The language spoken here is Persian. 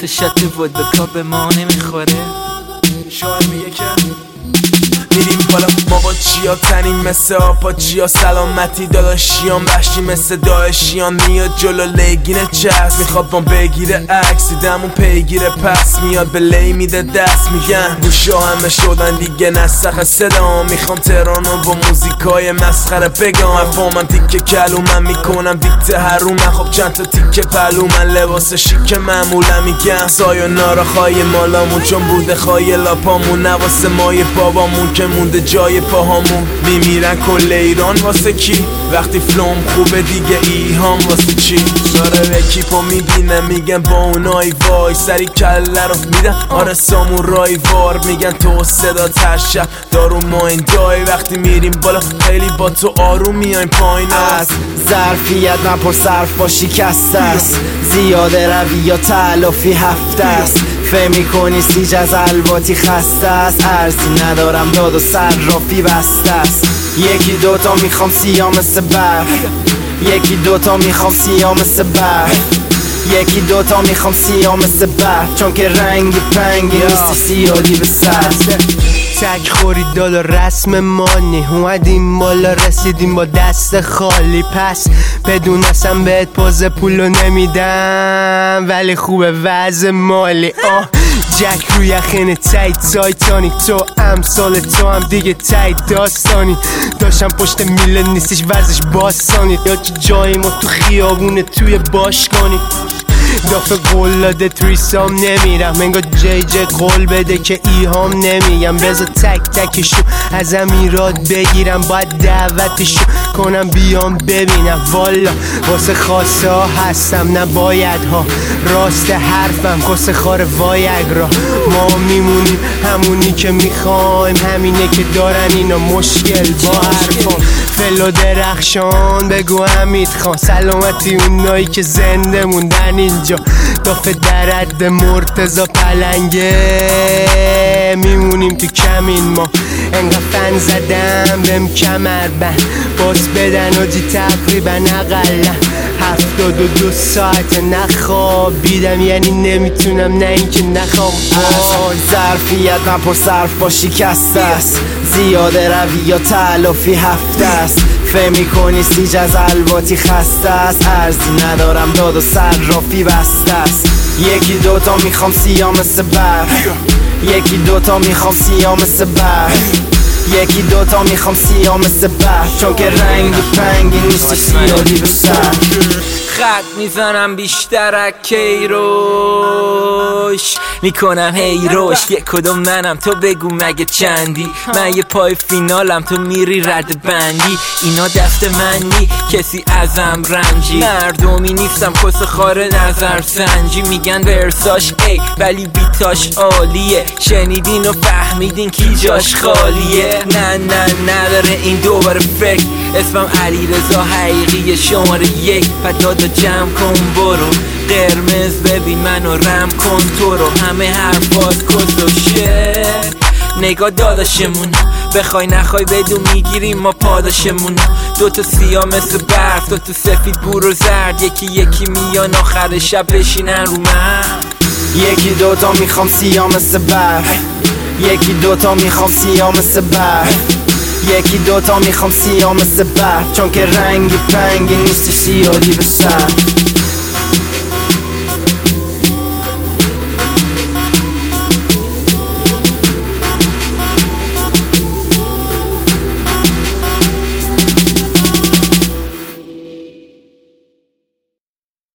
شات ودکا به ما نمیخوره. شاید میگه که میریم بالا ما با چیا تنیم مثل آپاچیا، سلامتی داداشیان وحشی مثل داعشیان. میاد جلو لگینه چست میخواد ما بگیره عکس، دیدم اون پیگیره پس میاد به لی میده دست. میگن گوشا همه شدن دیگه نسخ صدا، میخوام تهرانو با موزیکای مسخره بگم. افهمم تیکه کلومن میکنم دیکت هرومن، خب چند تا تیکه پلومن لباس شیک معمولا. میگن سایونارا خواهی مالامون چون بوده خواهی لاپامون، نواسه مای بابامون که مونده جای پاهامون. میمیرن کل ایران واسه کی؟ وقتی فلوم خوبه دیگه ایهام واسه چی؟ داره اکیپو میبینه میگن با اونایی وای، سری کله رو میدن آره سامورایی وار. میگن تو صدا ترشب دارو ما این دای، وقتی میریم بالا خیلی با تو آروم میایم پایین. از ظرفیت نپر صرف با شکست است، زیاده روی یا تلافی هفته است. فهم میکنی سیج از الواتی خسته است، ارزی ندارم داد و صرافی بسته است. یکی دوتا میخوام سیاه مثل برف، یکی دوتا میخوام سیاه مثل برف، یکی دوتا میخوام سیاه مثل برف، چون که رنگی پنگی نیستی سیاهی به سر. تک خوری دالا رسم مانی، اومدیم بالا رسیدیم با دست خالی. پس بدونستم بهت پوز پولو نمیدم ولی خوبه وضع مالی. جک روی یخین تایت تایتانیک، تو امثال تو هم دیگه تایت داستانی. داشتم پشت میله نیستش ورزش باستانی، یا که جایی ما تو خیابونه توی باشگانی. دافه قول داده تریسام نمیرم، انگار جی قول بده که ایهام نمیگم. بذار تک تکشو از امیرات بگیرم، باید دعوتشو کنم بیام ببینم. والا واسه خاصه ها هستم نباید ها، راست حرفم کس خار وایگرا. ما میمونیم همونی که میخوایم، همینه که دارن اینا مشکل با حرفام. فلو درخشان بگو حمید خان، سلامتی اونایی که زنده موندن اینجا. دافه درد مرتضا پلنگه، میمونیم تو کمین ما. انقدر فن زدم بهم کمر بند، باز بدن آجی تقریبا اقلا 72 ساعت نخوابیدم، یعنی نمیتونم نه اینکه نخوام. ظرفیت نپر صرف با شکست است، زیاده روی یا تلافی هفته است. فهم میکنی سیج از الواتی خسته است، ارزی ندارم داد و صرافی بسته است. یکی دوتا میخوام سیاه مثل برف، یکی دوتا میخوام سیاه مثل برف، یکی دوتا میخوام سیاه مثل برف، چون که رنگی پنگی نیستی سیاهی به سر. خط میزنم بیشتر از کیروش، میکنم هیروش. یک کدوم منم تو بگو مگه چندی؟ من یه پای فینالم تو میری رد بندی. اینا دست منی کسی ازم رنجی، مردمی نیستم کس خار نظر سنجی. میگن ورساش ای ولی بیتاش عالیه، شنیدین و فهمیدین کی جاش خالیه. نه نداره این دوباره فکر، اسمم علیرضا حقیقی شماره 1. پدادا جمع کن برو، قرمز ببین منو رم کن تو رو. همه حرفات کس و شعر، نگاه داداشمون بخوای نخوای بدون میگیریم ما پاداشمون. دوتا سیاه مثل برف، دوتا سفید بور و زرد، یکی میان آخر شب بشینن رو من. یکی دوتا میخوام سیاه مثل برف، یکی دوتا میخوام سیاه مثل برف، یکی دوتا میخوام سیاه مثل برف، چون که رنگی پنگی نیستی سیاهی به سر.